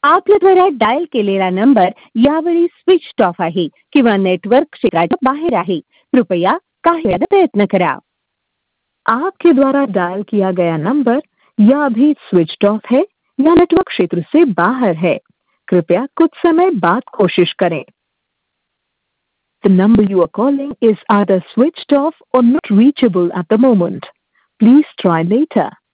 आपल्याद्वारे dial केलेला number यावेळी switched off आहे किंवा नेटवर्क क्षेत्राच्या बाहेर आहे. कृपया काही वेळ प्रयत्न करा. आपके द्वारा डायल किया गया नंबर या अभी स्विच्ड ऑफ है या नेटवर्क क्षेत्र से बाहर है. कृपया कुछ समय बाद कोशिश करें. The number you are calling is either switched off or not reachable at the moment. Please try later.